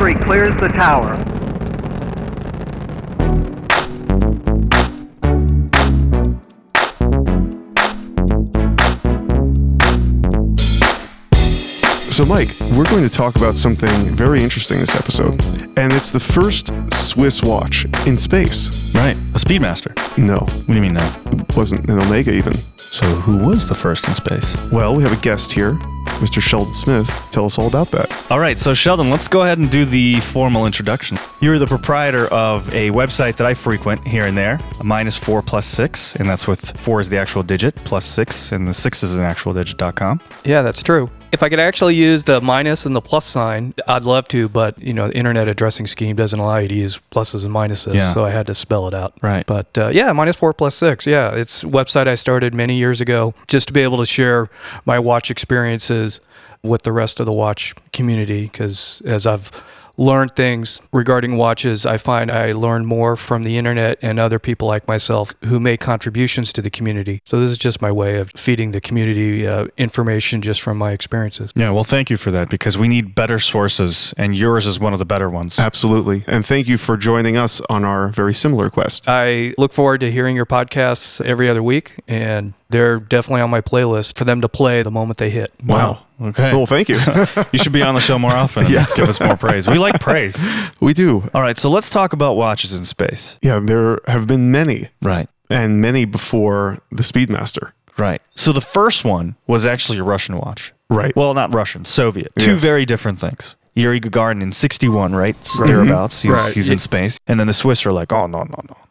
Sentry clears the tower. So, Mike, we're going to talk about something very interesting this episode, and it's the first Swiss watch in space. Right, a Speedmaster. No. What do you mean no? It wasn't an Omega even. So who was the first in space? Well, we have a guest here, Mr. Sheldon Smith. Tell us all about that. All right, so Sheldon, let's go ahead and do the formal introduction. You're the proprietor of a website that I frequent here and there, -4+6, and that's with 4 is the actual digit, +6, and the 6 is an actual digit.com. Yeah, that's true. If I could actually use the minus and the plus sign, I'd love to, but the internet addressing scheme doesn't allow you to use pluses and minuses, so I had to spell it out. Right. But -4+6, yeah, it's a website I started many years ago just to be able to share my watch experiences with the rest of the watch community, because as I've learned things regarding watches, I find I learn more from the internet and other people like myself who make contributions to the community. So this is just my way of feeding the community information just from my experiences. Yeah, well, thank you for that, because we need better sources, and yours is one of the better ones. Absolutely. And thank you for joining us on our very similar quest. I look forward to hearing your podcasts every other week, and they're definitely on my playlist for them to play the moment they hit. Wow. Okay. Well, thank you. You should be on the show more often and Yes. give us more praise. We like praise. We do. All right, so let's talk about watches in space. Yeah, there have been many, Right. and many before the Speedmaster. Right. So the first one was actually a Russian watch. Right. Well, not Russian, Soviet. Two Yes. very different things. Yuri Gagarin in 61, right? Thereabouts. He's in space. And then the Swiss are like, oh, no.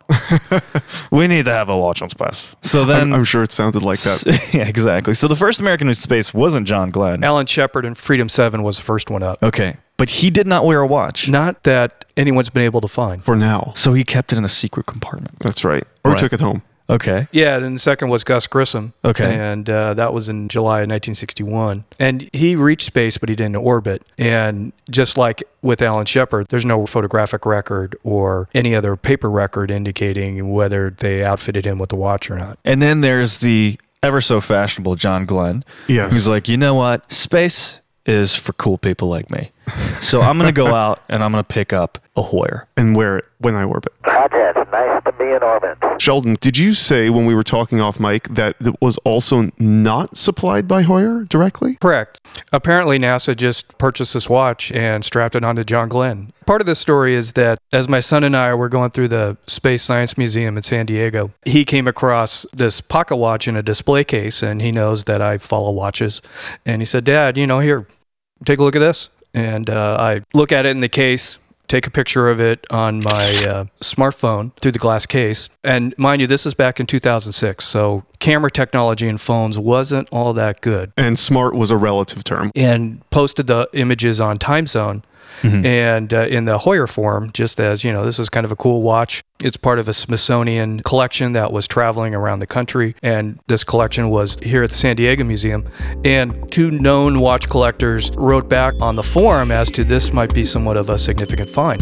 We need to have a watch on space. So then... I'm sure it sounded like that. Yeah, exactly. So the first American in space wasn't John Glenn. Alan Shepard in Freedom 7 was the first one up. Okay. But he did not wear a watch. Not that anyone's been able to find. For now. So he kept it in a secret compartment. That's right. Or Right. took it home. Okay. Yeah, then the second was Gus Grissom. Okay. And that was in July of 1961. And he reached space, but he didn't orbit. And just like with Alan Shepard, there's no photographic record or any other paper record indicating whether they outfitted him with the watch or not. And then there's the ever so fashionable John Glenn. Yes. Who's like, you know what? Space is for cool people like me. So I'm going to go out and I'm going to pick up a Hoyer. And wear it when I orbit. Roger, it's nice to be in orbit. Sheldon, did you say when we were talking off mic that it was also not supplied by Hoyer directly? Correct. Apparently, NASA just purchased this watch and strapped it onto John Glenn. Part of the story is that as my son and I were going through the Space Science Museum in San Diego, he came across this pocket watch in a display case, and he knows that I follow watches. And he said, Dad, here, take a look at this. And I look at it in the case, take a picture of it on my smartphone through the glass case. And mind you, this is back in 2006, so camera technology in phones wasn't all that good. And smart was a relative term. And posted the images on Time Zone. And in the Hoyer forum, just as, this is kind of a cool watch. It's part of a Smithsonian collection that was traveling around the country. And this collection was here at the San Diego Museum. And 2 known watch collectors wrote back on the forum as to this might be somewhat of a significant find.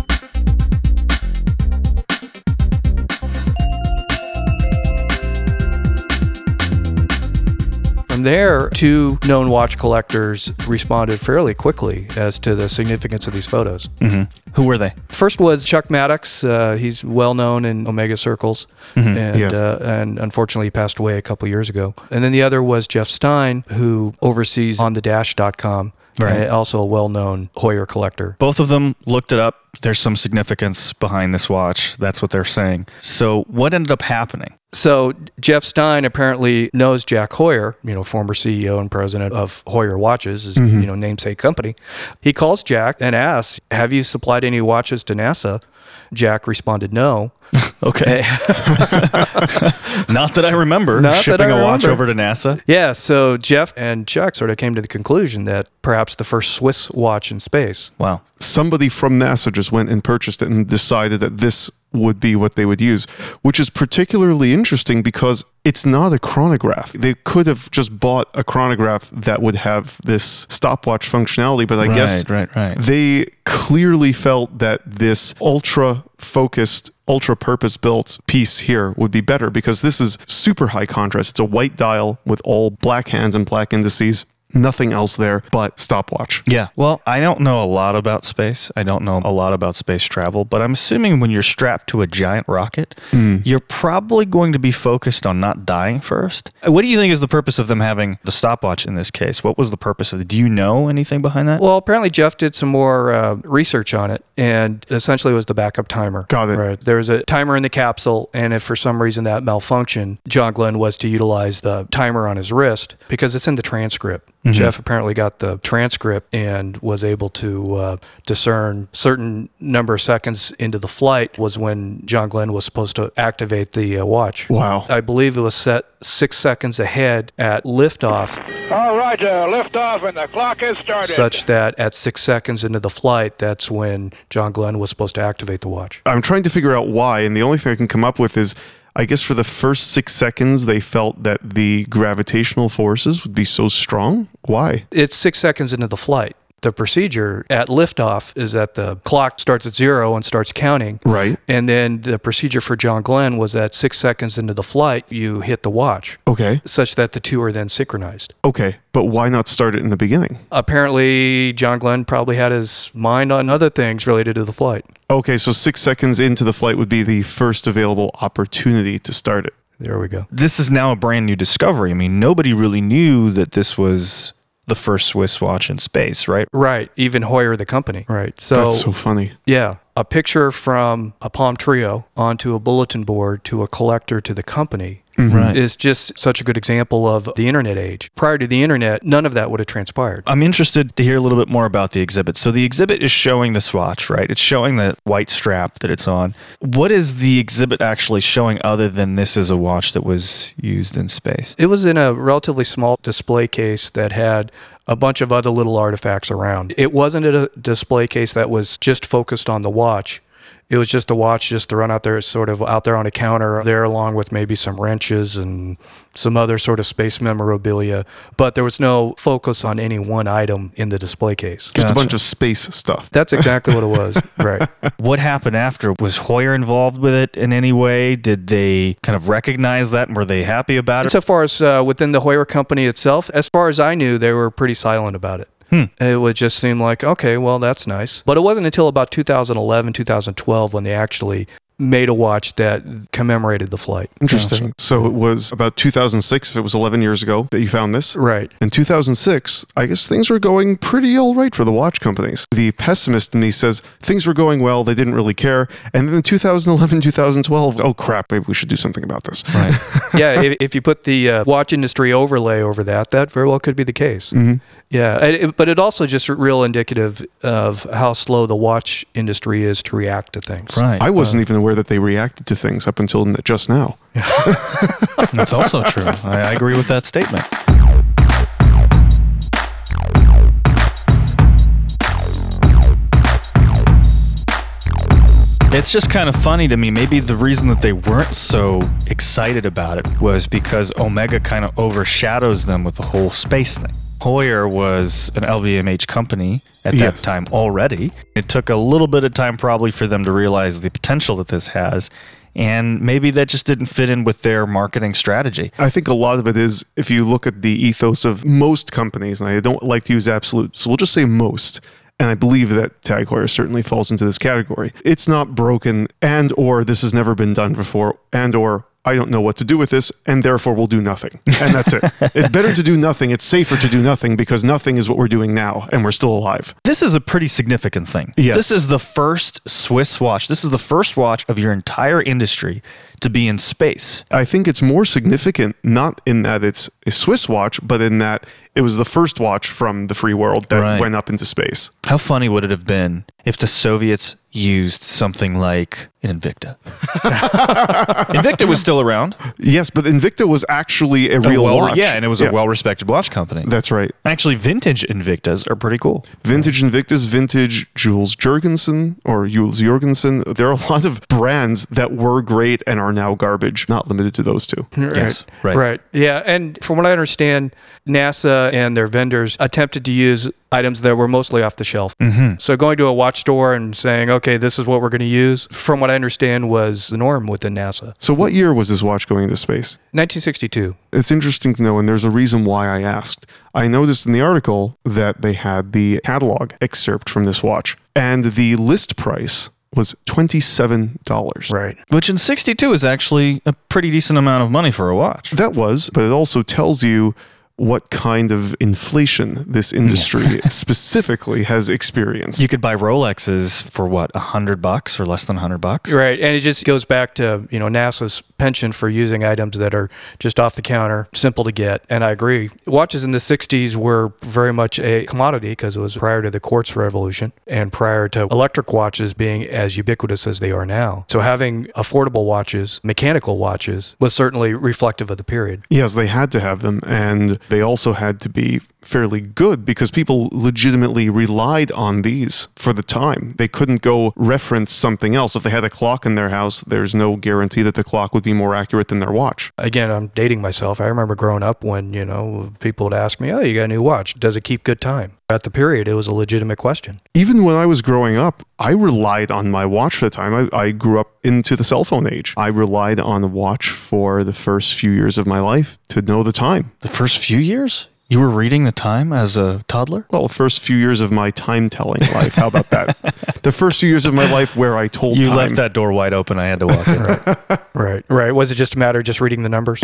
From there, 2 known watch collectors responded fairly quickly as to the significance of these photos. Who were they? First was Chuck Maddox. He's well known in Omega circles, and Yes. and unfortunately he passed away a couple years ago. And then the other was Jeff Stein, who oversees onthedash.com, Right. and also a well-known Hoyer collector. Both of them looked it up. There's some significance behind this watch. That's what they're saying. So what ended up happening? So Jeff Stein apparently knows Jack Hoyer, former CEO and president of Hoyer Watches, his namesake company. He calls Jack and asks, "Have you supplied any watches to NASA?" Jack responded, "No." Okay. Not that I remember shipping a watch over to NASA. Yeah, so Jeff and Chuck sort of came to the conclusion that perhaps the first Swiss watch in space. Wow. Somebody from NASA just went and purchased it and decided that this would be what they would use, which is particularly interesting because it's not a chronograph. They could have just bought a chronograph that would have this stopwatch functionality, but I guess Right. they clearly felt that this ultra-focused, ultra-purpose-built piece here would be better because this is super high contrast. It's a white dial with all black hands and black indices. nothing else there but stopwatch. Yeah. Well, I don't know a lot about space. I don't know a lot about space travel, but I'm assuming when you're strapped to a giant rocket, you're probably going to be focused on not dying first. What do you think is the purpose of them having the stopwatch in this case? What was the purpose of it? Do you know anything behind that? Well, apparently Jeff did some more research on it, and essentially it was the backup timer. Got it. Right. There was a timer in the capsule, and if for some reason that malfunctioned, John Glenn was to utilize the timer on his wrist because it's in the transcript. Jeff apparently got the transcript and was able to discern certain number of seconds into the flight was when John Glenn was supposed to activate the watch. Wow. I believe it was set 6 seconds ahead at liftoff, All right, liftoff, and the clock has started. such that at 6 seconds into the flight, that's when John Glenn was supposed to activate the watch. I'm trying to figure out why, and the only thing I can come up with is, I guess for the first 6 seconds, they felt that the gravitational forces would be so strong. Why? It's 6 seconds into the flight. The procedure at liftoff is that the clock starts at 0 and starts counting. Right. And then the procedure for John Glenn was that 6 seconds into the flight, you hit the watch, Okay. such that the two are then synchronized. Okay. But why not start it in the beginning? Apparently, John Glenn probably had his mind on other things related to the flight. Okay, so 6 seconds into the flight would be the first available opportunity to start it. There we go. This is now a brand new discovery. I mean, nobody really knew that this was the first Swiss watch in space, right? Right. Even Hoyer, the company. Right. So, That's so funny. yeah, a picture from a Palm Trio onto a bulletin board to a collector to the company Right. is just such a good example of the internet age. Prior to the internet, none of that would have transpired. I'm interested to hear a little bit more about the exhibit. So the exhibit is showing this watch, right? It's showing the white strap that it's on. What is the exhibit actually showing other than this is a watch that was used in space? It was in a relatively small display case that had a bunch of other little artifacts around. It wasn't a display case that was just focused on the watch. It was just the watch just thrown out there, sort of out there on a counter there, along with maybe some wrenches and some other sort of space memorabilia. But there was no focus on any one item in the display case. Just a Gotcha. bunch of space stuff. That's exactly what it was. Right. What happened after? Was Hoyer involved with it in any way? Did they kind of recognize that and were they happy about it? So far as within the Hoyer company itself, as far as I knew, they were pretty silent about it. It would just seem like, okay, well, that's nice. But it wasn't until about 2011, 2012 when they actually made a watch that commemorated the flight. Interesting. So it was about 2006, if it was 11 years ago, that you found this. Right. In 2006, I guess things were going pretty all right for the watch companies. The pessimist in me says things were going well, they didn't really care. And then in 2011, 2012, oh crap, maybe we should do something about this. Right. Yeah, if you put the watch industry overlay over that, that very well could be the case. Yeah, but it also just real indicative of how slow the watch industry is to react to things. Right. I wasn't even aware that they reacted to things up until just now. That's also true. I agree with that statement. It's just kind of funny to me. Maybe the reason that they weren't so excited about it was because Omega kind of overshadows them with the whole space thing. Hoyer was an LVMH company at that Yes. time already. It took a little bit of time probably for them to realize the potential that this has. And maybe that just didn't fit in with their marketing strategy. I think a lot of it is, if you look at the ethos of most companies, and I don't like to use absolute, so we'll just say most, and I believe that Tag Heuer certainly falls into this category. It's not broken, and or this has never been done before, and or I don't know what to do with this, and therefore we'll do nothing. And that's it. It's better to do nothing. It's safer to do nothing because nothing is what we're doing now, and we're still alive. This is a pretty significant thing. Yes. This is the first Swiss watch. This is the first watch of your entire industry to be in space. I think it's more significant, not in that it's a Swiss watch, but in that it was the first watch from the free world that Right. went up into space. How funny would it have been if the Soviets used something like an Invicta? Invicta was still around. Yes, but Invicta was actually a real watch. Yeah, and it was a well-respected watch company. That's right. Actually, vintage Invictas are pretty cool. Vintage Invictus, vintage Jules Jurgensen or Jules Jorgensen. There are a lot of brands that were great and are now garbage, not limited to those two. Yes, right. Right. Yeah. And from what I understand, NASA NASA and their vendors attempted to use items that were mostly off the shelf. So going to a watch store and saying, okay, this is what we're going to use, from what I understand, was the norm within NASA. So what year was this watch going into space? 1962. It's interesting to know, and there's a reason why I asked. I noticed in the article that they had the catalog excerpt from this watch, and the list price was $27. Right. Which in 62 is actually a pretty decent amount of money for a watch. That was, but it also tells you what kind of inflation this industry specifically has experienced. You could buy Rolexes for what, $100 or less than $100? Right. And it just goes back to, NASA's penchant for using items that are just off the counter, simple to get. And I agree. Watches in the 60s were very much a commodity because it was prior to the quartz revolution and prior to electric watches being as ubiquitous as they are now. So having affordable watches, mechanical watches, was certainly reflective of the period. Yes, they had to have them, and they also had to be fairly good because people legitimately relied on these for the time. They couldn't go reference something else. If they had a clock in their house, there's no guarantee that the clock would be more accurate than their watch. Again, I'm dating myself. I remember growing up when, people would ask me, oh, you got a new watch. Does it keep good time? At the period, it was a legitimate question. Even when I was growing up, I relied on my watch for the time. I grew up into the cell phone age. I relied on a watch for the first few years of my life to know the time. The first few years? You were reading the time as a toddler? Well, the first few years of my time-telling life. How about that? The first few years of my life where I told you time. left that door wide open. I had to walk in. Right. Was it just a matter of just reading the numbers?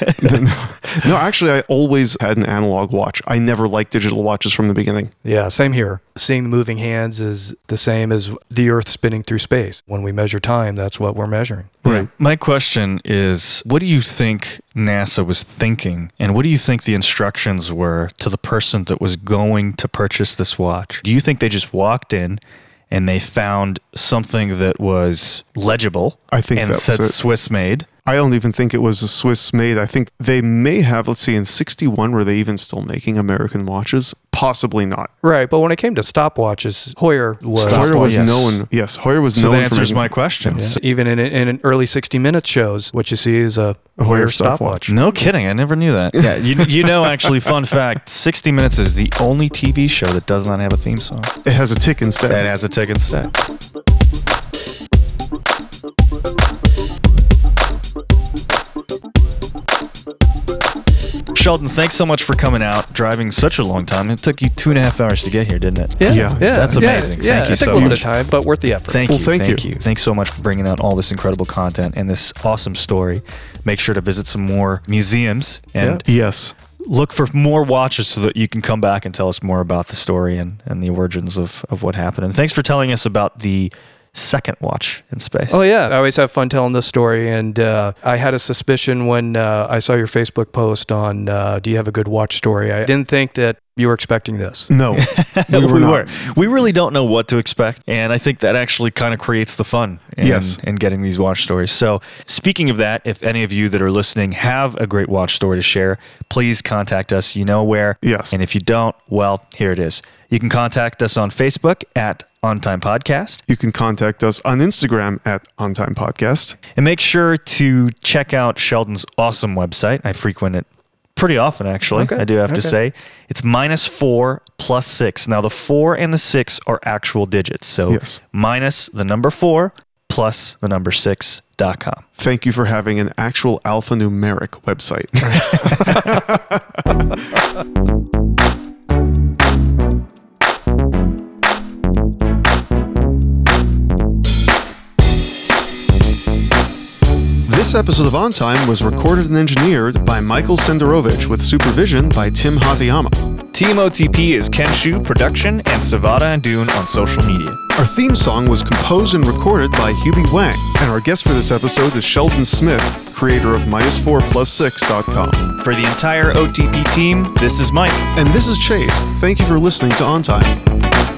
No, actually, I always had an analog watch. I never liked digital watches from the beginning. Yeah, same here. Seeing the moving hands is the same as the Earth spinning through space. When we measure time, that's what we're measuring. Right. My question is, what do you think NASA was thinking, and what do you think the instructions were to the person that was going to purchase this watch? Do you think they just walked in and they found something that was legible I think and that said was it. Swiss made? I don't even think it was a Swiss made. I think they may have, let's see, in 61, were they even still making American watches? Possibly not. Right, but when it came to stopwatches, Hoyer was... Hoyer was yes. known. Yes, Hoyer was So known that for answers making... my question. Yeah. Even in early 60 Minutes shows, what you see is a Hoyer stopwatch. No kidding. I never knew that. Yeah, actually, fun fact, 60 Minutes is the only TV show that does not have a theme song. It has a tick instead. It has a tick instead. Sheldon, thanks so much for coming out, driving such a long time. It took you 2.5 hours to get here, didn't it? Yeah. That's amazing. Yeah, Thank you it took so a little much. bit of time, but worth the effort. Thank you. you. Thanks so much for bringing out all this incredible content and this awesome story. Make sure to visit some more museums and Yes. look for more watches so that you can come back and tell us more about the story and the origins of what happened. And thanks for telling us about the second watch in space. Oh, yeah. I always have fun telling this story. And I had a suspicion when I saw your Facebook post on do you have a good watch story? I didn't think that you were expecting this. No, we were not. We really don't know what to expect. And I think that actually kind of creates the fun in getting these watch stories. So speaking of that, if any of you that are listening have a great watch story to share, please contact us. You know where. Yes. And if you don't, well, here it is. You can contact us on Facebook at On Time Podcast. You can contact us on Instagram at On Time Podcast. And make sure to check out Sheldon's awesome website. I frequent it pretty often, actually. Okay. I do have to say. It's -4 + 6. Now, the 4 and the 6 are actual digits. So Yes. minus the number 4 plus the number 6.com. Thank you for having an actual alphanumeric website. This episode of On Time was recorded and engineered by Michael Senderovich with supervision by Tim Hatayama. Team OTP is Kenshu Production and Savada and Dune on social media. Our theme song was composed and recorded by Hubie Wang, and our guest for this episode is Sheldon Smith, creator of -4+6.com. For the entire OTP team, this is Mike. And this is Chase. Thank you for listening to On Time.